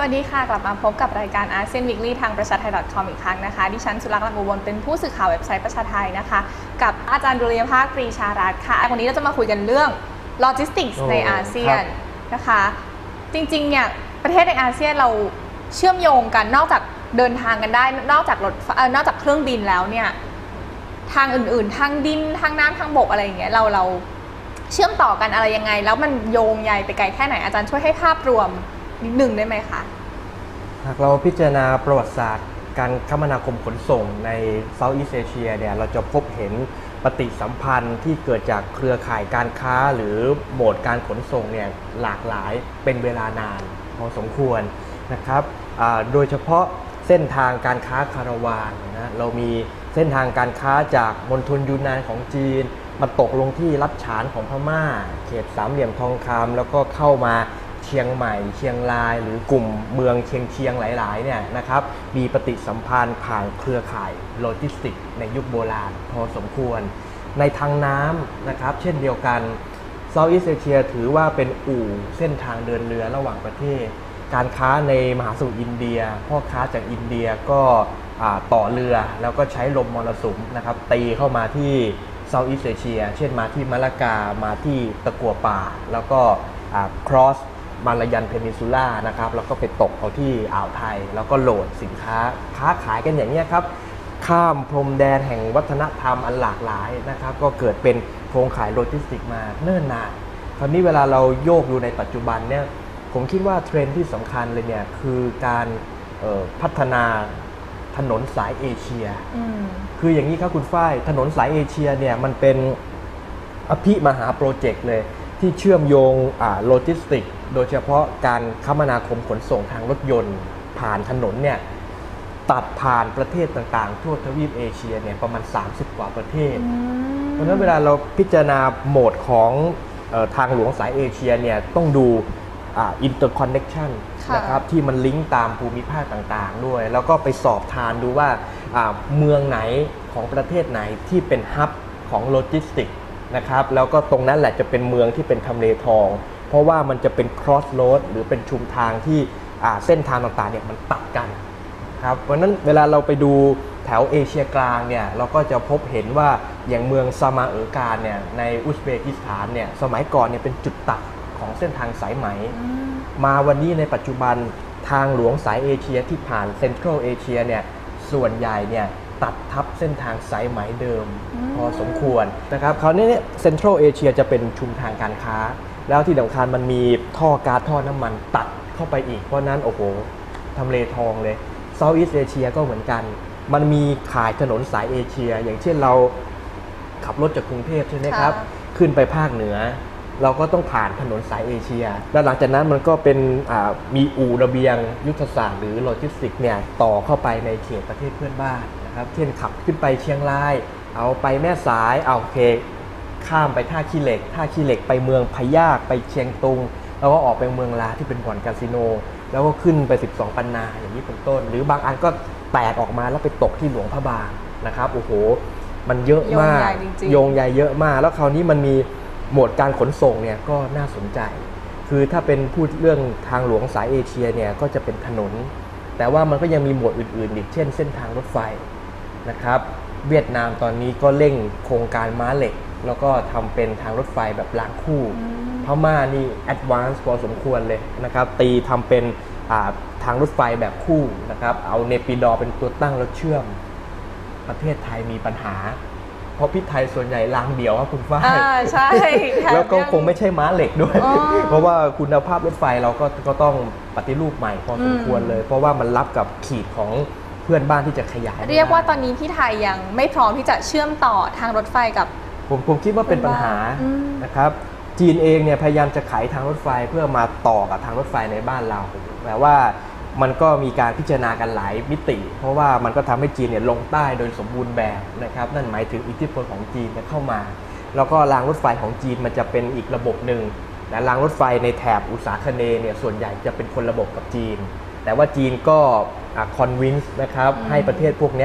วัสดีค่ะกลับมาพบกับรายการอาเซียนวีคลี่ทางประชาไทย .com อีกครั้งนะคะดิฉันสุรักษ์ ลังอุบลเป็นผู้สื่อข่าวเว็บไซต์ประชาไทยนะคะกับอาจารย์ดุลยภาค ปรีชารัตน์ค่ะวันนี้เราจะมาคุยกันเรื่องโลจิสติกส์ในอาเซียนนะคะจริงๆเนี่ยประเทศในอาเซียนเราเชื่อมโยงกันนอกจากเดินทางกันได้นอกจากเครื่องบินแล้วเนี่ยทางอื่นๆทางดินทางน้ำทางบกอะไรอย่างเงี้ยเราเชื่อมต่อกันอะไรยังไงแล้วมันโยงใยไปไกลแค่ไหนอาจารย์ช่วยให้ภาพรวมนิดหนึ่งได้ไหมคะหากเราพิจารณาประวัติศาสตร์การคมนาคมขนส่งในเซาท์อีสต์เอเชียเนี่ยเราจะพบเห็นปฏิสัมพันธ์ที่เกิดจากเครือข่ายการค้าหรือโหมดการขนส่งเนี่ยหลากหลายเป็นเวลานานพอสมควรนะครับโดยเฉพาะเส้นทางการค้าคาราวานนะเรามีเส้นทางการค้าจากมณฑลยูนนานของจีนมาตกลงที่รัฐฉานของพม่าเขตสามเหลี่ยมทองคำแล้วก็เข้ามาเชียงใหม่เชียงรายหรือกลุ่มเมืองเชียงหลายๆเนี่ยนะครับมีปฏิสัมพันธ์ผ่านเครือข่ายโลจิสติกในยุคโบราณพอสมควรในทางน้ำนะครับเช่นเดียวกันเซาท์อีสต์เอเชียถือว่าเป็นอู่เส้นทางเดินเรือระหว่างประเทศการค้าในมหาสมุทรอินเดียพ่อค้าจากอินเดียก็ต่อเรือแล้วก็ใช้ลมมรสุมนะครับตีเข้ามาที่เซาท์อีสต์เอเชียเช่นมาที่มะละกามาที่ตะกั่วป่าแล้วก็cross มาลายันเพนินซูล่านะครับแล้วก็ไปตกเอาที่อ่าวไทยแล้วก็โหลดสินค้าค้าขายกันอย่างนี้ครับข้ามพรมแดนแห่งวัฒนธรรมอันหลากหลายนะครับก็เกิดเป็นโครงข่ายโลจิสติกมาเนิ่นนานคราวนี้เวลาเราโยกดูในปัจจุบันเนี่ยผมคิดว่าเทรนด์ที่สำคัญเลยเนี่ยคือการพัฒนาถนนสายเอเชียคืออย่างนี้ครับคุณฝ้ายถนนสายเอเชียเนี่ยมันเป็นอภิมหาโปรเจกต์เลยที่เชื่อมโยงโลจิสติกโดยเฉพาะการคมนาคมขนส่งทางรถยนต์ผ่านถนนเนี่ยตัดผ่านประเทศต่างๆทั่วทวีปเอเชียเนี่ยประมาณ30กว่าประเทศเพราะฉะนั้นเวลาเราพิจารณาโหมดของทางหลวงสายเอเชียเนี่ยต้องดูinterconnection นะครับที่มันลิงก์ตามภูมิภาคต่างๆด้วยแล้วก็ไปสอบทานดูว่าเมืองไหนของประเทศไหนที่เป็นฮับของโลจิสติกนะครับแล้วก็ตรงนั้นแหละจะเป็นเมืองที่เป็นทำเลทองเพราะว่ามันจะเป็น cross road หรือเป็นชุมทางที่เส้นทางต่างๆเนี่ยมันตัดกันครับเพราะนั้นเวลาเราไปดูแถวเอเชียกลางเนี่ยเราก็จะพบเห็นว่าอย่างเมืองซามาเออร์การเนี่ยในอุซเบกิสถานเนี่ยสมัยก่อนเนี่ยเป็นจุดตัดของเส้นทางสายไหมมาวันนี้ในปัจจุบันทางหลวงสายเอเชียที่ผ่านเซ็นทรัลเอเชียเนี่ยส่วนใหญ่เนี่ยตัดทับเส้นทางสายไหมเดิมพอสมควรนะครับคราวนี้เนี่ยเซ็นทรัลเอเชียจะเป็นชุมทางการค้าแล้วที่สำคัญมันมีท่อก๊าซท่อน้ำมันตัดเข้าไปอีกเพราะนั้นโอ้โหทำเลทองเลยเซาท์อีสต์เอเชียก็เหมือนกันมันมีข่ายถนนสายเอเชียอย่างเช่นเราขับรถจากกรุงเทพใช่ไหมครับขึ้นไปภาคเหนือเราก็ต้องผ่านถนนสายเอเชียแล้วหลังจากนั้นมันก็เป็นมีอู่ระเบียงยุทธศาสตร์หรือโลจิสติกเนี่ยต่อเข้าไปในเขตประเทศเพื่อนบ้านนะครับเช่นขับขึ้นไปเชียงรายเอาไปแม่สายเอาโอเคข้ามไปท่าขี้เหล็กไปเมืองพะยากไปเชียงตุงแล้วก็ออกไปเมืองลาที่เป็นบ่อนคาสิโนแล้วก็ขึ้นไป12ปันนาอย่างนี้เป็นต้นหรือบางอันก็แตกออกมาแล้วไปตกที่หลวงพระบางนะครับโอ้โหมันเยอะมากโยงใยเยอะมากแล้วคราวนี้มันมีโหมดการขนส่งเนี่ยก็น่าสนใจคือถ้าเป็นพูดเรื่องทางหลวงสายเอเชียเนี่ยก็จะเป็นถนนแต่ว่ามันก็ยังมีโหมดอื่นๆอีกเช่นเส้นทางรถไฟนะครับเวียดนามตอนนี้ก็เร่งโครงการม้าเหล็กแล้วก็ทำเป็นทางรถไฟแบบรางคู่พม่านี่แอดวานซ์พอสมควรเลยนะครับตีทำเป็นทางรถไฟแบบคู่นะครับเอาเนปิดอร์เป็นตัวตั้งแล้วเชื่อมประเทศไทยมีปัญหาเพราะพี่ไทยส่วนใหญ่รางเดี่ยวครับคุณฝ้ายใช่แล้วก็คงไม่ใช่ม้าเหล็กด้วยเพราะว่าคุณภาพรถไฟเราก็ต้องปฏิรูปใหม่พอสมควรเลยเพราะว่ามันรับกับขีดของเพื่อนบ้านที่จะขยายเรียกว่าตอนนี้พี่ไทยยังไม่พร้อมที่จะเชื่อมต่อทางรถไฟกับผมคิดว่าเป็นปัญหานะครับจีนเองเนี่ยพยายามจะไขทางรถไฟเพื่อมาต่อกับทางรถไฟในบ้านเราแต่ว่ามันก็มีการพิจารณากันหลายมิติเพราะว่ามันก็ทำให้จีนเนี่ยลงใต้โดยสมบูรณ์แบบนะครับนั่นหมายถึงอิทธิพลของจีนจะเข้ามาแล้วก็รางรถไฟของจีนมันจะเป็นอีกระบบหนึ่งแต่รางรถไฟในแถบอุษาคเนย์เนี่ยส่วนใหญ่จะเป็นคนระบบกับจีนแต่ว่าจีนก็คอนวินส์นะครับให้ประเทศพวกนี้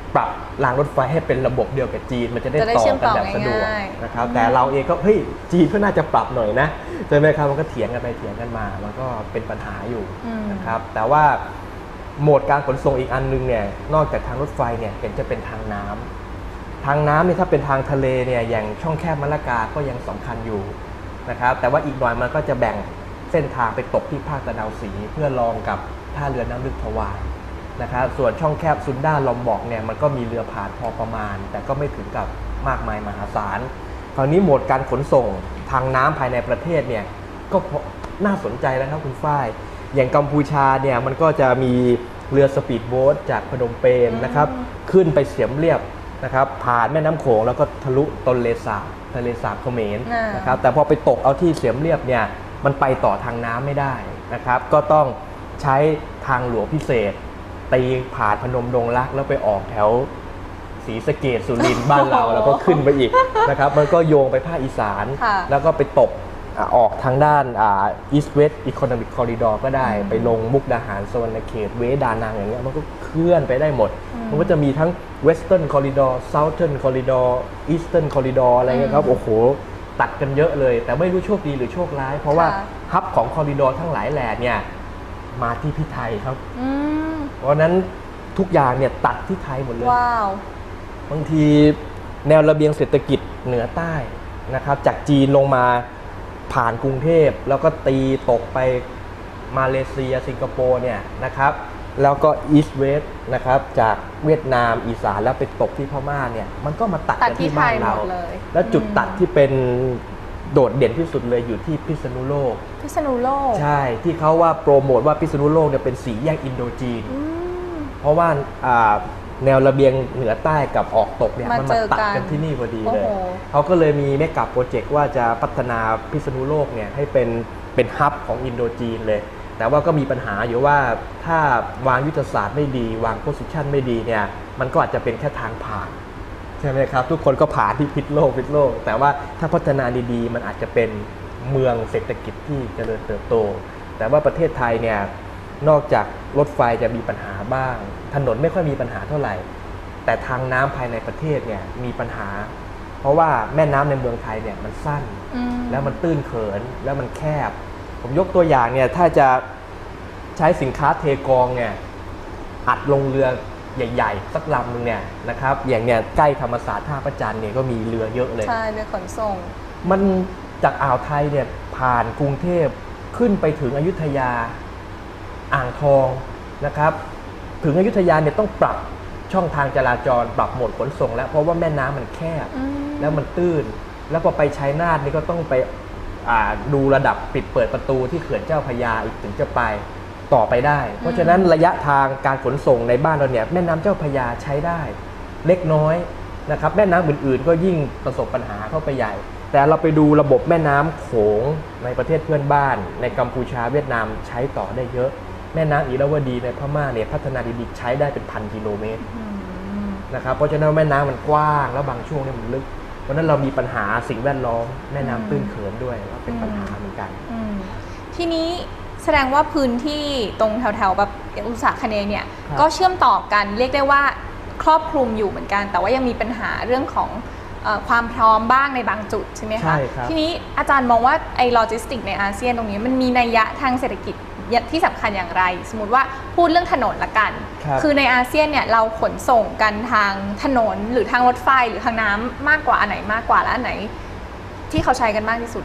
ปรับรางรถไฟให้เป็นระบบเดียวกับจีนมันจะได้ต่อกันแบบสะดวกนะครับแต่เราเองก็เฮ้ยจีนก็น่าจะปรับหน่อยนะใช่ไหมครับมันก็เถียงกันไปเถียงกันมามันก็เป็นปัญหาอยู่นะครับแต่ว่าโหมดการขนส่งอีกอันนึงเนี่ยนอกจากทางรถไฟเนี่ยเห็นจะเป็นทางน้ำเนี่ยถ้าเป็นทางทะเลเนี่ยอย่างช่องแคบมะละกาก็ยังสำคัญอยู่นะครับแต่ว่าอีกหน่อยมันก็จะแบ่งเส้นทางไปตกที่ภาคตะนาวศรีเพื่อรองกับท่าเรือน้ำลึกทวารนะครับส่วนช่องแคบซุนด้าลอมบอกเนี่ยมันก็มีเรือผ่านพอประมาณแต่ก็ไม่ถึงกับมากมายมหาศาลคราวนี้โหมดการขนส่งทางน้ำภายในประเทศเนี่ยก็น่าสนใจแล้วครับคุณฝ้ายอย่างกัมพูชาเนี่ยมันก็จะมีเรือสปีดโบ๊ทจากพนมเปญนะครับขึ้นไปเสียมเรียบนะครับผ่านแม่น้ำโขงแล้วก็ทะลุทะเลสาบเขมรนะครับแต่พอไปตกเอาที่เสียมเรียบเนี่ยมันไปต่อทางน้ำไม่ได้นะครับก็ต้องใช้ทางหลวงพิเศษตีผ่านพนมดงรักแล้วไปออกแถวศรีสะเกษสุรินทร์บ้านเราแล้วก็ขึ้นไปอีกนะครับมันก็โยงไปภาคอีสานแล้วก็ไปตกออกทางด้าน East West Economic Corridor ก็ได้ไปลงมุกดาหารสวรรณเขตเวดานังอย่างเงี้ยมันก็เคลื่อนไปได้หมดมันก็จะมีทั้ง Western Corridor Southern Corridor Eastern Corridor อะไรเงี้ยครับโอ้โหตัดกันเยอะเลยแต่ไม่รู้โชคดีหรือโชคร้ายเพราะว่าฮับของคอริดอร์ทั้งหลายแหล่เนี่ยมาที่พี่ไทยครับเพราะนั้นทุกอย่างเนี่ยตัดที่ไทยหมดเลยว้าวบางทีแนวระเบียงเศรษฐกิจเหนือใต้นะครับจากจีนลงมาผ่านกรุงเทพแล้วก็ตีตกไปมาเลเซียสิงคโปร์เนี่ยนะครับแล้วก็อีสต์เวสต์นะครับจากเวียดนามอีสานแล้วไปตกที่พม่าเนี่ยมันก็มาตัดกันที่บ้านเราแล้วจุดตัดที่เป็นโดดเด่นที่สุดเลยอยู่ที่พิษณุโลกใช่ที่เขาว่าโปรโมทว่าพิษณุโลกเนี่ยเป็นสีแยกอินโดจีนเพราะว่าแนวระเบียงเหนือใต้กับออกตกเนี่ยมันมาตัดกันที่นี่พอดีเลยเขาก็เลยมีเมกะโปรเจกต์ว่าจะพัฒนาพิษณุโลกเนี่ยให้เป็นฮับของอินโดจีนเลยแต่ว่าก็มีปัญหาอยู่ว่าถ้าวางยุทธศาสตร์ไม่ดีวางโพสิชันไม่ดีเนี่ยมันก็อาจจะเป็นแค่ทางผ่านใช่ไหมครับทุกคนก็ผ่านที่พิษโลกแต่ว่าถ้าพัฒนาดีๆมันอาจจะเป็นเมืองเศรษฐกิจที่เจริญเติบโตแต่ว่าประเทศไทยเนี่ยนอกจากรถไฟจะมีปัญหาบ้างถนนไม่ค่อยมีปัญหาเท่าไหร่แต่ทางน้ำภายในประเทศเนี่ยมีปัญหาเพราะว่าแม่น้ำในเมืองไทยเนี่ยมันสั้นแล้วมันตื้นเขินแล้วมันแคบผมยกตัวอย่างเนี่ยถ้าจะใช้สินค้าเทกองเนี่ยอัดลงเรือใหญ่ๆสักลำนึงเนี่ยนะครับอย่างเนี่ยใกล้ธรรมศาสตร์ท่าพระจันทร์เนี่ยก็มีเรือเยอะเลยใช่เรือขนส่งมันจากอ่าวไทยเนี่ยผ่านกรุงเทพขึ้นไปถึงอยุธยาอ่างทองนะครับถึงอยุธยาเนี่ยต้องปรับช่องทางจราจรปรับโหมดขนส่งแล้วเพราะว่าแม่น้ำมันแคบแล้วมันตื้นแล้วพอไปชัยนาทนี่ก็ต้องไปดูระดับปิดเปิดประตูที่เขื่อนเจ้าพระยาอีกถึงจะไปต่อไปได้เพราะฉะนั้นระยะทางการขนส่งในบ้านเราเนี่ยแม่น้ำเจ้าพระยาใช้ได้เล็กน้อยนะครับแม่น้ำอื่นๆก็ยิ่งประสบปัญหาเข้าไปใหญ่แต่เราไปดูระบบแม่น้ำโขงในประเทศเพื่อนบ้านในกัมพูชาเวียดนามใช้ต่อได้เยอะแม่น้ำอิระวดีในพม่าเนี่ยพัฒนาดีๆใช้ได้เป็น1,000 กิโลเมตรนะครับเพราะฉะนั้นแม่น้ำมันกว้างแล้วบางช่วงเนี่ยมันลึกเพราะนั้นเรามีปัญหาสิ่งแวดล้อมแม่น้ำตื้นเขินด้วยว่าเป็นปัญหาเหมือนกันทีนี้แสดงว่าพื้นที่ตรงแถวๆแบบอุตสาหคเนย์เนี่ยก็เชื่อมต่อกันเรียกได้ว่าครอบคลุมอยู่เหมือนกันแต่ว่ายังมีปัญหาเรื่องของความพร้อมบ้างในบางจุดใช่ไหมคะทีนี้อาจารย์มองว่าไอ้โลจิสติกในอาเซียนตรงนี้มันมีนัยยะทางเศรษฐกิจที่สำคัญอย่างไรสมมติว่าพูดเรื่องถนนละกันคือในอาเซียนเนี่ยเราขนส่งกันทางถนนหรือทางรถไฟหรือทางน้ำมากกว่าอันไหนมากกว่าและอันไหนที่เขาใช้กันมากที่สุด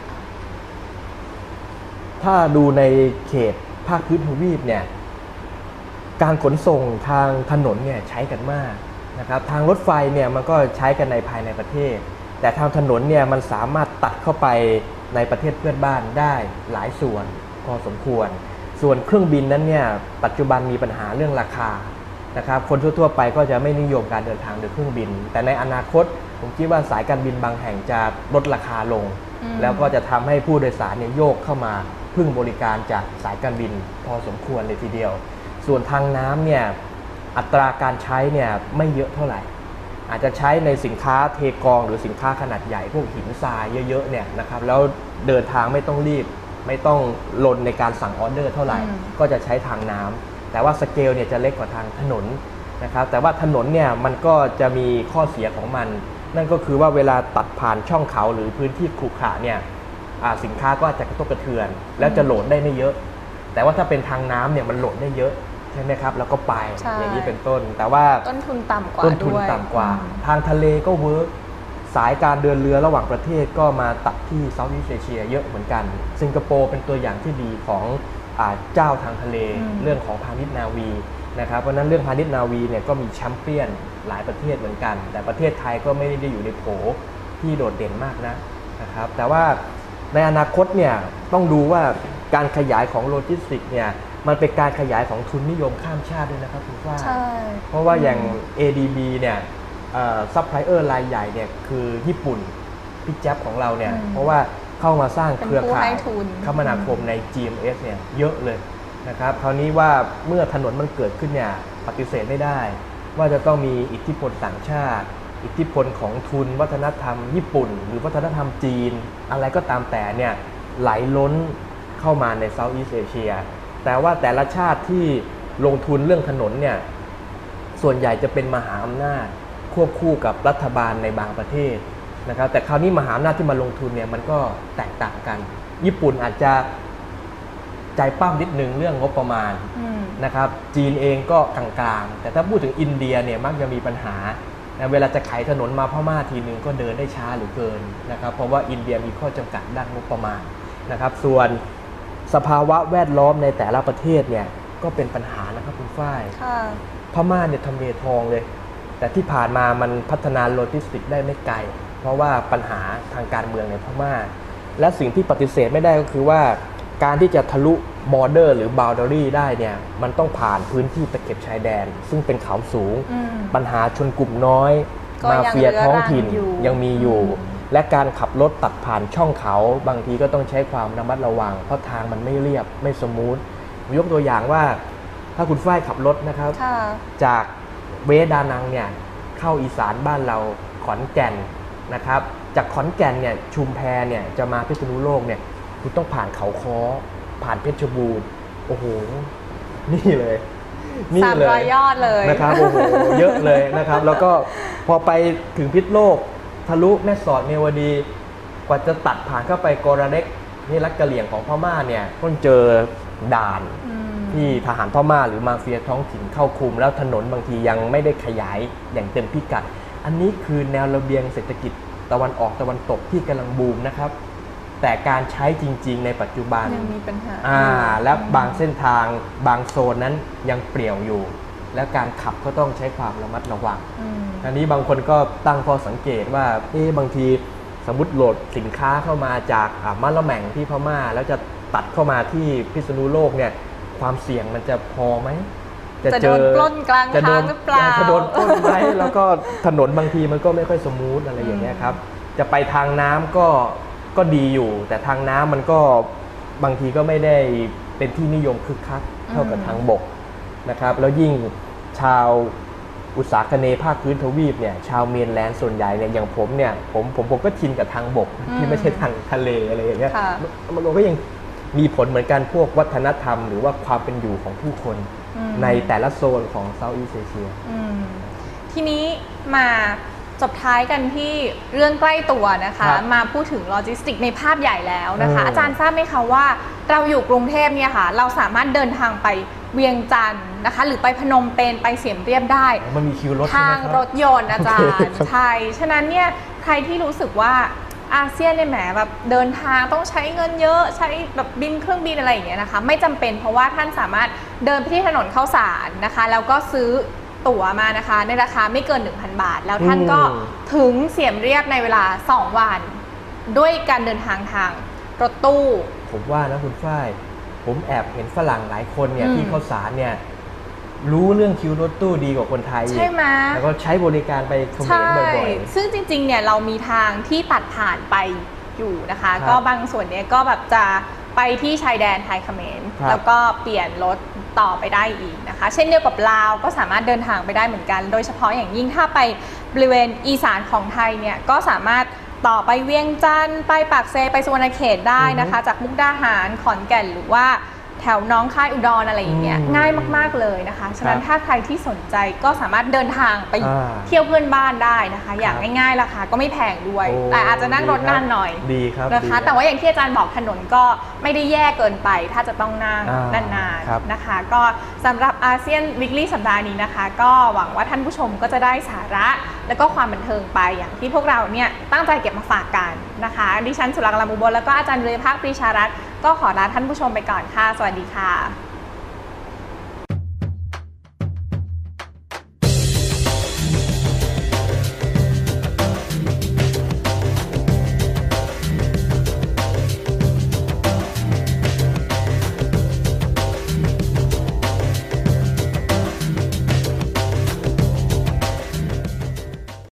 ถ้าดูในเขตภาคพื้นทวีปเนี่ยการขนส่งทางถนนเนี่ยใช้กันมากนะครับทางรถไฟเนี่ยมันก็ใช้กันในภายในประเทศแต่ทางถนนเนี่ยมันสามารถตัดเข้าไปในประเทศเพื่อนบ้านได้หลายส่วนพอสมควรส่วนเครื่องบินนั้นเนี่ยปัจจุบันมีปัญหาเรื่องราคานะครับคนทั่วๆไปก็จะไม่นิยมการเดินทางโดยเครื่องบินแต่ในอนาคตผมคิดว่าสายการบินบางแห่งจะลดราคาลงแล้วก็จะทำให้ผู้โดยสารเนี่ยโยกเข้ามาพึ่งบริการจากสายการบินพอสมควรเลยทีเดียวส่วนทางน้ำเนี่ยอัตราการใช้เนี่ยไม่เยอะเท่าไหร่อาจจะใช้ในสินค้าเทกองหรือสินค้าขนาดใหญ่พวกหินทรายเยอะๆเนี่ยนะครับแล้วเดินทางไม่ต้องรีบไม่ต้องลนในการสั่งออเดอร์เท่าไหร่ก็จะใช้ทางน้ำแต่ว่าสเกลเนี่ยจะเล็กกว่าทางถนนนะครับแต่ว่าถนนเนี่ยมันก็จะมีข้อเสียของมัน นั่นก็คือว่าเวลาตัดผ่านช่องเขาหรือพื้นที่ขรุขระเนี่ยสินค้าก็อาจจะกระทบกระเทือน แล้วจะโหลดได้ไม่เยอะ แต่ว่าถ้าเป็นทางน้ำเนี่ยมันโหลดได้เยอะใช่ไหมครับแล้วก็ไปอย่างนี้เป็นต้นแต่ว่าต้นทุนต่ำกว่าต้นทุนต่ำกว่าทางทะเลก็เวิร์กสายการเดินเรือระหว่างประเทศก็มาตัดที่เซาท์อีสต์เอเชียเยอะเหมือนกันสิงคโปร์เป็นตัวอย่างที่ดีของเจ้าทางทะเลเรื่องของพาณิชย์นาวีนะครับเพราะนั้นเรื่องพาณิชย์นาวีเนี่ยก็มีแชมเปี้ยนหลายประเทศเหมือนกันแต่ประเทศไทยก็ไม่ได้อยู่ในโผที่โดดเด่นมากนะครับแต่ว่าในอนาคตเนี่ยต้องดูว่าการขยายของโลจิสติกส์เนี่ยมันเป็นการขยายของทุนนิยมข้ามชาติด้วยนะครับคุณฝ้ายเพราะว่าอย่าง ADB เนี่ยซัพพลายเออร์รายใหญ่เนี่ยคือญี่ปุ่นพี่แจ๊บของเราเนี่ยเพราะว่าเข้ามาสร้างเครือข่ายคมนาคมใน GMS เนี่ยเยอะเลยนะครับคราวนี้ว่าเมื่อถนนมันเกิดขึ้นเนี่ยปฏิเสธไม่ได้ว่าจะต้องมีอิทธิพลต่างชาติอิทธิพลของทุนวัฒนธรรมญี่ปุ่นหรือวัฒนธรรมจีนอะไรก็ตามแต่เนี่ยไหลล้นเข้ามาในเซาท์อีสต์เอเชียแต่ว่าแต่ละชาติที่ลงทุนเรื่องถนนเนี่ยส่วนใหญ่จะเป็นมหาอำนาจควบคู่กับรัฐบาลในบางประเทศนะครับแต่คราวนี้มหาอำนาจที่มาลงทุนเนี่ยมันก็แตกต่างกันญี่ปุ่นอาจจะใจปั้มนิดนึงเรื่องงบประมาณนะครับจีนเองก็กลางๆแต่ถ้าพูดถึงอินเดียเนี่ยมักจะมีปัญหาเวลาจะไขถนนมาพม่าทีนึงก็เดินได้ช้าหรือเกินนะครับเพราะว่าอินเดียมีข้อจำกัดด้านงบประมาณนะครับส่วนสภาวะแวดล้อมในแต่ละประเทศเนี่ยก็เป็นปัญหานะครับคุณฝ้ายพม่าเนี่ยทำเลทองเลยแต่ที่ผ่านมามันพัฒนาโลจิสติกได้ไม่ไกลเพราะว่าปัญหาทางการเมืองในพม่าและสิ่งที่ปฏิเสธไม่ได้ก็คือว่าการที่จะทะลุบอร์เดอร์หรือบาวเดอรี่ได้เนี่ยมันต้องผ่านพื้นที่ตะเข็บชายแดนซึ่งเป็นเขาสูงปัญหาชนกลุ่มน้อยมาเฟียท้องถิ่นยังมีอยู่และการขับรถตัดผ่านช่องเขาบางทีก็ต้องใช้ความระมัดระวังเพราะทางมันไม่เรียบไม่สมูทยกตัวอย่างว่าถ้าคุณฝ้ายขับรถนะครับจากเวดานังเนี่ยเข้าอีสานบ้านเราขอนแก่นนะครับจากขอนแก่นเนี่ยชุมแพเนี่ยจะมาพิษณุโลกเนี่ยคุณต้องผ่านเขาค้อผ่านเพชรบูรณ์โอ้โหนี่เลย 300 ยอดเลยนะครับโอ้โหเยอะเลยนะครับแล้วก็พอไปถึงพิษณุโลกทะลุแม่สอดเมวดีกว่าจะตัดผ่านเข้าไปกอระเด็กนี่รัฐกะเหรี่ยงของพม่าเนี่ยต้องเจอด่านที่ทหารพม่าหรือมาเฟียท้องถิ่นเข้าคุมแล้วถนนบางทียังไม่ได้ขยายอย่างเต็มพิกัดอันนี้คือแนวระเบียงเศรษฐกิจตะวันออกตะวันตกที่กำลังบูมนะครับแต่การใช้จริงๆในปัจจุบันยังมีปัญหาและบางเส้นทางบางโซนนั้นยังเปลี่ยวอยู่และการขับก็ต้องใช้ความระมัดระวังอันนี้บางคนก็ตั้งข้อสังเกตว่าบางทีสมมติโหลดสินค้าเข้ามาจากมะละแม่งที่พม่าแล้วจะตัดเข้ามาที่พิษณุโลกเนี่ยความเสี่ยงมันจะพอไหมจะโดนปล้นกลางทางหรือเปล่าจะโดนปล้นไหมแล้วก็ถนนบางทีมันก็ไม่ค่อยสมูทอะไรอย่างเงี้ยครับจะไปทางน้ำก็ดีอยู่แต่ทางน้ำมันก็บางทีก็ไม่ได้เป็นที่นิยมคึกคักเท่ากับทางบกนะครับแล้วยิ่งชาวอุตสาหกรรมภาคพื้นทวีปเนี่ยชาวเมนแลนด์ส่วนใหญ่เนี่ยอย่างผมเนี่ยผมก็ชินกับทางบกที่ไม่ใช่ทางทะเลอะไรอย่างเงี้ยมันก็ยังมีผลเหมือนกันพวกวัฒนธรรมหรือว่าความเป็นอยู่ของผู้คนในแต่ละโซนของเซาท์อีสต์เอเชียทีนี้มาจบท้ายกันที่เรื่องใกล้ตัวนะคะมาพูดถึงโลจิสติกในภาพใหญ่แล้วนะคะอาจารย์ทราบไหมคะว่าเราอยู่กรุงเทพเนี่ยค่ะเราสามารถเดินทางไปเวียงจันทร์นะคะหรือไปพนมเปญไปเสียมเรียบได้มันมีคิวรถทางรถยนต์อาจารย์ใช่ฉะนั้นเนี่ยใครที่รู้สึกว่าอาเซียนเนี่ยแหมแบบเดินทางต้องใช้เงินเยอะใช้แบบบินเครื่องบินอะไรอย่างเงี้ยนะคะไม่จำเป็นเพราะว่าท่านสามารถเดินไปที่ถนนข้าวสารนะคะแล้วก็ซื้อตั๋วมานะคะในราคาไม่เกิน 1,000 บาทแล้วท่านก็ถึงเสียมเรียบในเวลา2 วันด้วยการเดินทางทางรถตู้ผมว่านะคุณฝ้ายผมแอบเห็นฝรั่งหลายคนเนี่ยที่ข้าวสารเนี่ยรู้เรื่องคิวรถตู้ดีกว่าคนไทยใช่ไหมแล้วก็ใช้บริการไปเขมรบ่อยๆซึ่งจริงๆเนี่ยเรามีทางที่ตัดผ่านไปอยู่นะคะก็บางส่วนเนี้ยก็แบบจะไปที่ชายแดนไทยเขมรแล้วก็เปลี่ยนรถต่อไปได้อีกนะคะเช่นเดียวกับลาวก็สามารถเดินทางไปได้เหมือนกันโดยเฉพาะอย่างยิ่งถ้าไปบริเวณอีสานของไทยเนี่ยก็สามารถต่อไปเวียงจันทร์ไปปากเซไปสุวรรณเขตได้นะคะจากมุกดาหารขอนแก่นหรือว่าแแถวน้องค่ายอุดรอะไรอย่างเงี้ยง่ายมากๆเลยนะคะฉะนั้นถ้าใครที่สนใจก็สามารถเดินทางไปเที่ยวเพื่อนบ้านได้นะคะอย่างง่ายๆราคาก็ไม่แพงด้วยแต่อาจจะนั่งรถนานหน่อยดีครับนะคะแต่ว่าอย่างที่อาจารย์บอกถนนก็ไม่ได้แย่เกินไปถ้าจะต้องนั่งนานๆนะคะก็สำหรับอาเซียนวิกฤตสัปดาห์นี้นะคะก็หวังว่าท่านผู้ชมก็จะได้สาระและก็ความบันเทิงไปอย่างที่พวกเราเนี่ยตั้งใจเก็บมาฝากกันนะคะดิฉันสุรักษ์ ลำอุบลแล้วก็อาจารย์เรือยภาค ปรีชารัตน์ก็ขอลาท่านผู้ชมไปก่อนค่ะสวัสดีค่ะ